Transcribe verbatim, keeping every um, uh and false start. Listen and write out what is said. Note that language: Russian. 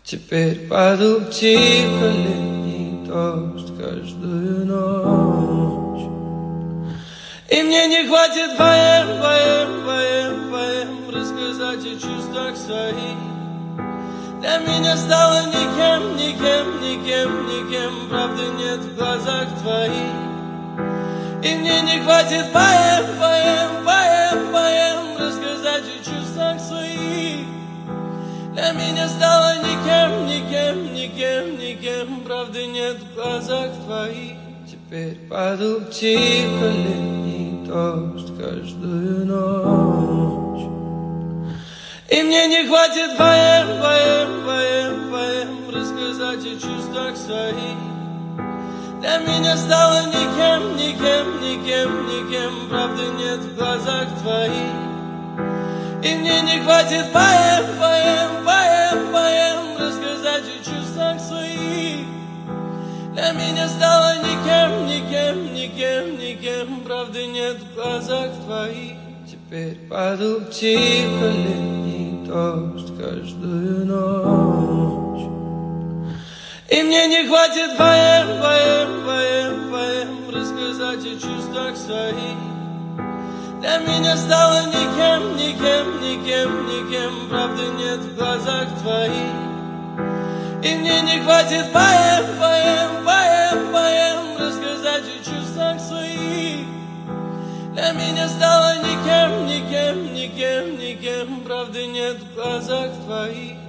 Теперь падал тихо летний дождь каждую ночь. И мне не хватит поэм, поэм, поэм, поэм рассказать о чувствах своих. Для меня стало никем, никем, никем, никем, правды нет в глазах твоих. И мне не хватит поэм, поэм, поэм, поэм рассказать о чувствах своих. Для меня стало никем, никем, никем, никем, правды нет в глазах твоих. Теперь падал тихо летний дождь каждую ночь. И мне не хватит поэм, поэм, поэм, поэм рассказать о чувствах своих. Для меня стало никем, никем, никем, никем, правды нет в глазах твоих. И мне не хватит поэм, поэм, поэм, поэм рассказать о чувствах своих. Для меня стало никем, никем, никем, никем, правды нет в глазах твоих. Теперь падал тихо летний дождь каждую ночь. И мне не хватит поэм, поэм, поэм, поэм рассказать о чувствах своих. Для меня стало никем, никем, никем, никем, правды нет в глазах твоих. И мне не хватит поэм, поэм, поэм, поэм рассказать о чувствах своих. Для меня стало никем, никем, никем, никем, правды нет в глазах твоих.